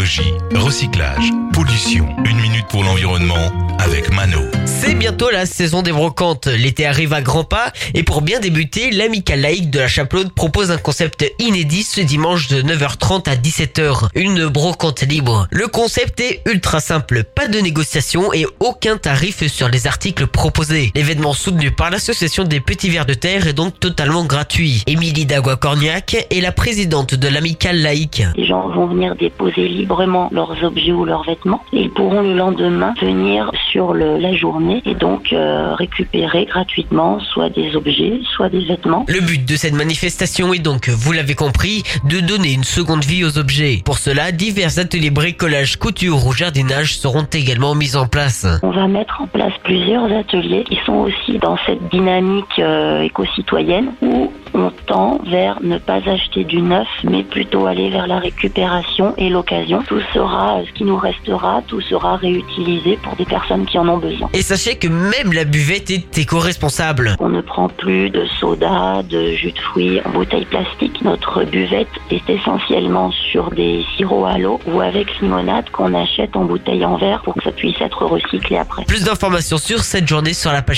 écologie, recyclage, pollution. 1 minute pour l'environnement avec Mano. C'est bientôt la saison des brocantes. L'été arrive à grands pas et pour bien débuter, l'Amicale laïque de la Chapelaude propose un concept inédit ce dimanche de 9h30 à 17h. Une brocante libre. Le concept est ultra simple. Pas de négociation et aucun tarif sur les articles proposés. L'événement soutenu par l'association des Petits Vers de Terre est donc totalement gratuit. Émilie Dagua-Corniac est la présidente de l'Amicale laïque. Les gens vont venir déposer librement leurs objets ou leurs vêtements et ils pourront le lendemain venir sur la journée et donc récupérer gratuitement soit des objets, soit des vêtements. Le but de cette manifestation est donc, vous l'avez compris, de donner une seconde vie aux objets. Pour cela, divers ateliers bricolage, couture ou jardinage seront également mis en place. On va mettre en place plusieurs ateliers qui sont aussi dans cette dynamique éco-citoyenne où on tend vers ne pas acheter du neuf, mais plutôt aller vers la récupération et l'occasion. Tout sera, ce qui nous restera, tout sera réutilisé pour des personnes qui en ont besoin. Et sachez que même la buvette est éco-responsable. On ne prend plus de soda, de jus de fruits en bouteille plastique. Notre buvette est essentiellement sur des sirops à l'eau ou avec limonade qu'on achète en bouteille en verre pour que ça puisse être recyclé après. Plus d'informations sur cette journée sur la page